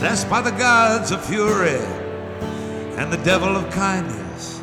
possessed by the gods of fury and the devil of kindness.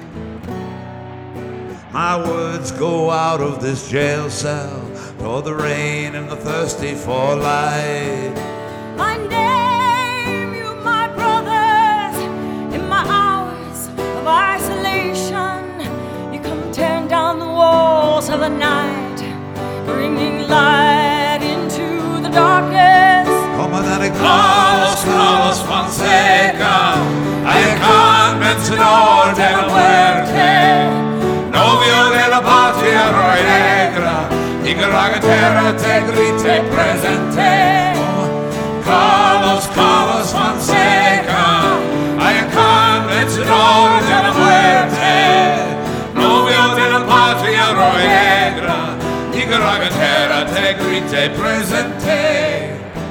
My words go out of this jail cell toward the rain and the thirsty for light. I name you my brothers in my hours of isolation. You come tearing down the walls of the night, bringing light into the darkness. Comandante Carlos Fonseca, hay convencedor de la muerte, novio de la patria roja y negra, y que la guerra te grite presente. Carlos Fonseca, hay convencedor de la muerte, novio de la patria roja y negra, y que la guerra te grite presente.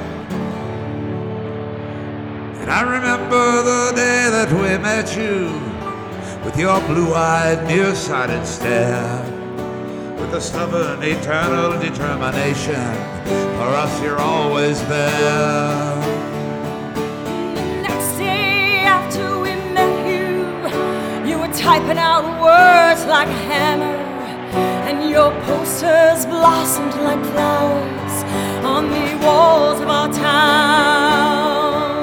And I remember the day that we met you, with your blue-eyed, nearsighted stare, with a stubborn, eternal determination. For us, you're always there. The next day after we met you, you were typing out words like a hammer, and your posters blossomed like flowers on the walls of our town.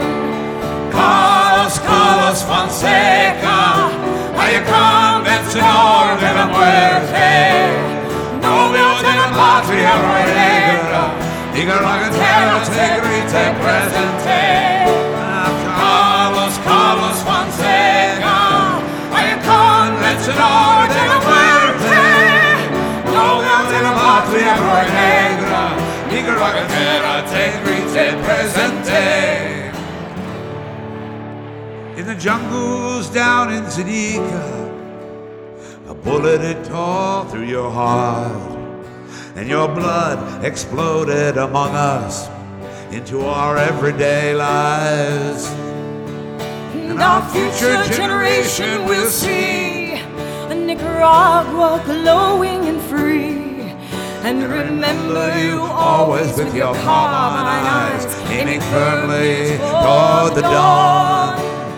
Carlos Fonseca, hay convencedor de la muerte, novio de la patria roja y negra, y que la guerra te grite presente. Carlos Fonseca, hay convencedor de la muerte, novio de la patria roja y negra, y que la guerra te grite presente. In the jungles down in Zenica, a bullet had tore through your heart, and your blood exploded among us into our everyday lives. And our future generation will see a Nicaragua glowing and free, and remember you always with your carmine eyes, aiming firmly toward the dawn.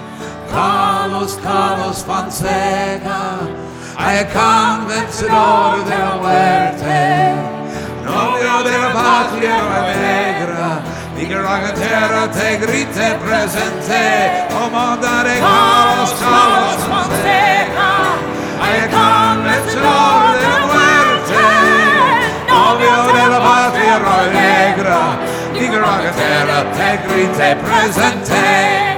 Carlos Fonseca, hay convencedor de la muerte, novio de la patria roja y negra, y que la guerra te grite presente. Comandante Carlos Fonseca, hay convencedor de la muerte, novio de la patria roja y negra, y que la guerra te grite presente.